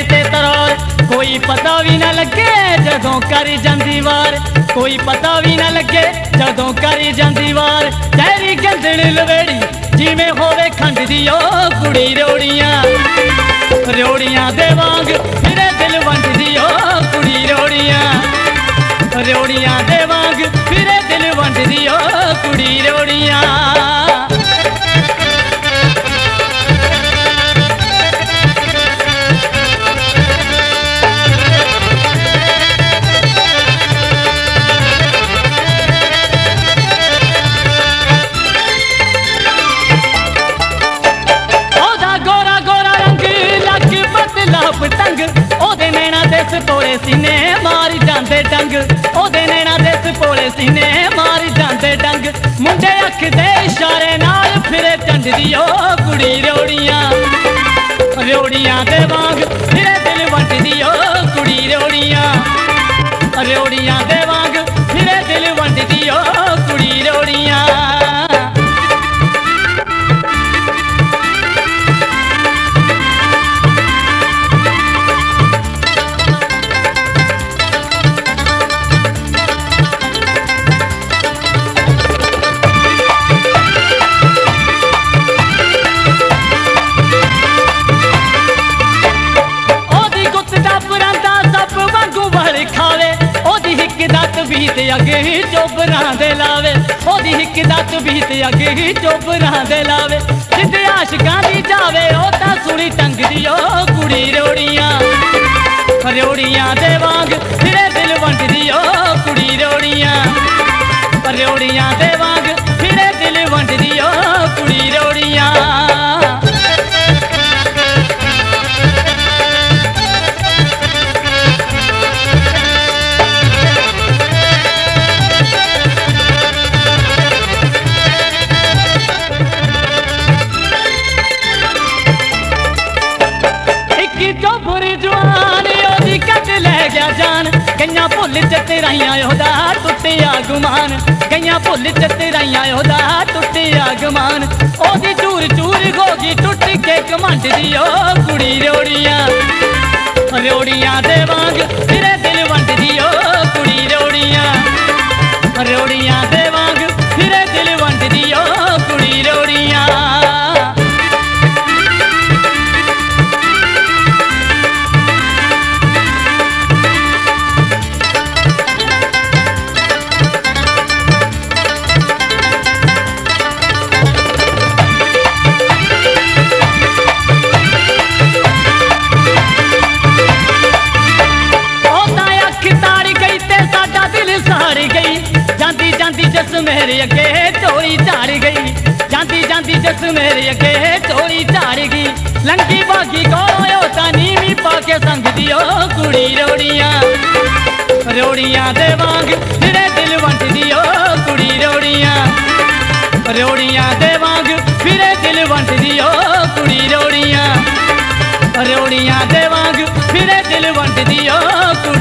ते तरौर कोई पता भी ना लगे जदों कर जांदी वार कोई पता भी ना लगे जदों कर जांदी वार तेरी गंदड़ लवेड़ी जिवें होवे खंड दी ओ कुड़ी रोड़ियां रोड़ियां दे वांग फिरे दिल वंडदी ओ कुड़ी रोड़ियां रोड़ियां दे वांग फिरे दिल वंडदी ओ कुड़ी रोड़ियां पतंग ओदे नैना देस पोले सीने मार जांदे डंग ओदे नैना देस पोले सीने मार जांदे डंग मुंडे अख दे इशारे नाल फिरे चंडदी ओ कुड़ी रोड़ियां रोड़ियां दे वांग फिरे दिल वंडदी ओ कुड़ी रोड़ियां रोड़ियां दे वांग फिरे दिल वंडदी ओ कुड़ी रोड़ियां बीत अगे ही चोबरां दे लावे ओदी हिक दत बीत अगे ही चोबरां दे लावे जिते आशिकां दी जावे ओ तां सुनी टंगदी ओ कुड़ी रोड़ियां रोड़ियां दे वांग फिरे दिल वंडदी ओ कुड़ी रोड़ियां रोड़ियां दे वांग फिरे दिल वंडदी ओ कुड़ी रोड़ियां कईयां भुल चतराइयां ओहदा टुटिया गुमान कईयां भुल चतराइयां ओहदा टुटिया गुमान ओदी चूर चूर होगी टुट के घमंड दी ओ कुड़ी रोड़ियां रोड़ियां दे वांग फिरे दिल वंडदी ओ कुड़ी रोड़ियां रोड़ियां दे वांग फिरे दिल वंडदी ओ कुड़ी रोड़ियां जस मेरे अगे चोरी झाड़ गई जांदी जांदी जस मेरे अगे चोरी झाड़ गई लंगी बागी कोलो ता नीवी पाके संगदी ओ कुड़ी रोड़ियां रोड़ियां दे वांग फिरे दिल वंडदी ओ कुड़ी रोड़ियां रोड़ियां दे वांग फिरे दिल वंडदी ओ कुड़ी रोड़ियां रोड़ियां दे वांग फिरे दिल वंडदी ओ कुड़ी